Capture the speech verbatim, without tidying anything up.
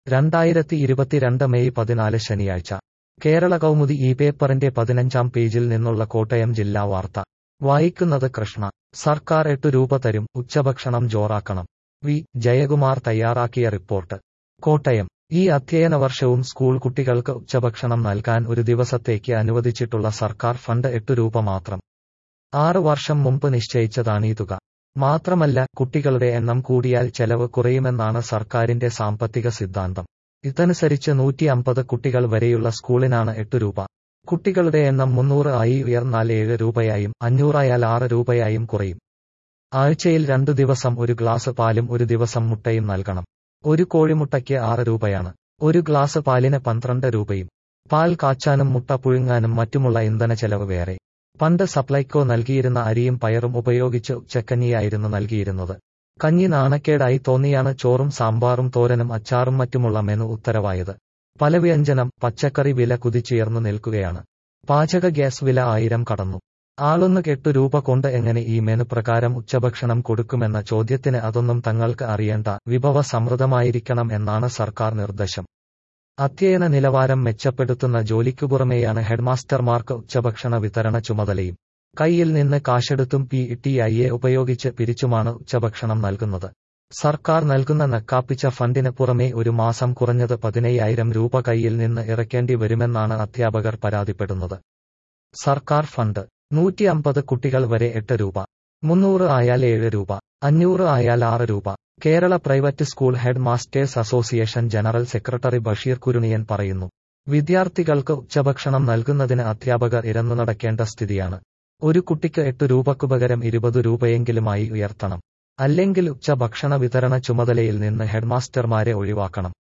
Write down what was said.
രണ്ടായിരത്തി ഇരുപത്തിരണ്ട് മെയ് പതിനാല് ശനിയാഴ്ച കേരള കൗമുദി ഈ പേപ്പറിന്റെ പതിനഞ്ചാം പേജിൽ നിന്നുള്ള കോട്ടയം ജില്ലാ വാർത്ത വായിക്കുന്നത് കൃഷ്ണ. സർക്കാർ എട്ടു രൂപ തരും, ഉച്ചഭക്ഷണം ജോറാക്കണം. വി ജയകുമാർ തയ്യാറാക്കിയ റിപ്പോർട്ട്. കോട്ടയം. ഈ അധ്യയന വർഷവും സ്കൂൾ കുട്ടികൾക്ക് ഉച്ചഭക്ഷണം നൽകാൻ ഒരു ദിവസത്തേക്ക് അനുവദിച്ചിട്ടുള്ള സർക്കാർ ഫണ്ട് എട്ടു രൂപ മാത്രം. ആറ് വർഷം മുമ്പ് നിശ്ചയിച്ചതാണീ തുക. മാത്രമല്ല, കുട്ടികളുടെ എണ്ണം കൂടിയാൽ ചെലവ് കുറയുമെന്നാണ് സർക്കാരിന്റെ സാമ്പത്തിക സിദ്ധാന്തം. ഇതനുസരിച്ച് നൂറ്റി അമ്പത് കുട്ടികൾ വരെയുള്ള സ്കൂളിനാണ് എട്ടു രൂപ. കുട്ടികളുടെ എണ്ണം മുന്നൂറ് ആയി ഉയർന്നാൽ ഏഴ് രൂപയായും അഞ്ഞൂറായാൽ ആറ് രൂപയായും കുറയും. ആഴ്ചയിൽ രണ്ടു ദിവസം ഒരു ഗ്ലാസ് പാലും ഒരു ദിവസം മുട്ടയും നൽകണം. ഒരു കോഴിമുട്ടയ്ക്ക് ആറ് രൂപയാണ്. ഒരു ഗ്ലാസ് പാലിന് പന്ത്രണ്ട് രൂപയും. പാൽ കാച്ചാനും മുട്ട പുഴുങ്ങാനും മറ്റുമുള്ള ഇന്ധന ചെലവ് വേറെ. പണ്ട് സപ്ലൈകോ നൽകിയിരുന്ന അരിയും പയറും ഉപയോഗിച്ച് ഉച്ചക്കഞ്ഞിയായിരുന്നു നൽകിയിരുന്നത്. കഞ്ഞി നാണക്കേടായി തോന്നിയാണ് ചോറും സാമ്പാറും തോരനും അച്ചാറും മറ്റുമുള്ള മെനു ഉത്തരവായത്. പലവ്യഞ്ജനം, പച്ചക്കറി വില കുതിച്ചുയർന്നു നിൽക്കുകയാണ്. പാചക ഗ്യാസ് വില ആയിരം കടന്നു. ആളൊന്ന് എട്ടു രൂപ കൊണ്ട് എങ്ങനെ ഈ മെനു പ്രകാരം ഉച്ചഭക്ഷണം കൊടുക്കുമെന്ന ചോദ്യത്തിന് അതൊന്നും തങ്ങൾക്ക് അറിയേണ്ട, വിഭവ സമൃദ്ധമായിരിക്കണം എന്നാണ് സർക്കാർ നിർദ്ദേശം. അധ്യയന നിലവാരം മെച്ചപ്പെടുത്തുന്ന ജോലിക്കു പുറമെയാണ് ഹെഡ്മാസ്റ്റർമാർക്ക് ഉച്ചഭക്ഷണ വിതരണ ചുമതലയും. കൈയിൽ നിന്ന് കാശെടുത്തും പി ടി ഐയെ ഉപയോഗിച്ച് പിരിച്ചുമാണ് ഉച്ചഭക്ഷണം നൽകുന്നത്. സർക്കാർ നൽകുന്ന നക്കാപ്പിച്ച ഫണ്ടിന് പുറമെ ഒരു മാസം കുറഞ്ഞത് പതിനയ്യായിരം രൂപ കൈയിൽ നിന്ന് ഇറക്കേണ്ടി വരുമെന്നാണ് അധ്യാപകർ പരാതിപ്പെടുന്നത്. സർക്കാർ ഫണ്ട്. നൂറ്റി അമ്പത് കുട്ടികൾ വരെ എട്ട് രൂപ. മുന്നൂറ് ആയാൽ ഏഴ് രൂപ. അഞ്ഞൂറ് ആയാൽ ആറ് രൂപ. Kerala private school head masters association general secretary Basheer Kuruniyan പറയുന്നു. വിദ്യാർത്ഥികൾക്ക് ഉച്ചഭക്ഷണം നൽകുന്നതിന് അധ്യാപകർ ഇരന്നു നടക്കേണ്ട സ്ഥിതിയാണ്. ഒരു കുട്ടിക്ക് എട്ടു രൂപക്കു പകരം ഇരുപത് രൂപയെങ്കിലുമായി ഉയർത്തണം. അല്ലെങ്കിൽ ഉച്ചഭക്ഷണ വിതരണ ചുമതലയിൽ നിന്ന് ഹെഡ്മാസ്റ്റർമാരെ ഒഴിവാക്കണം.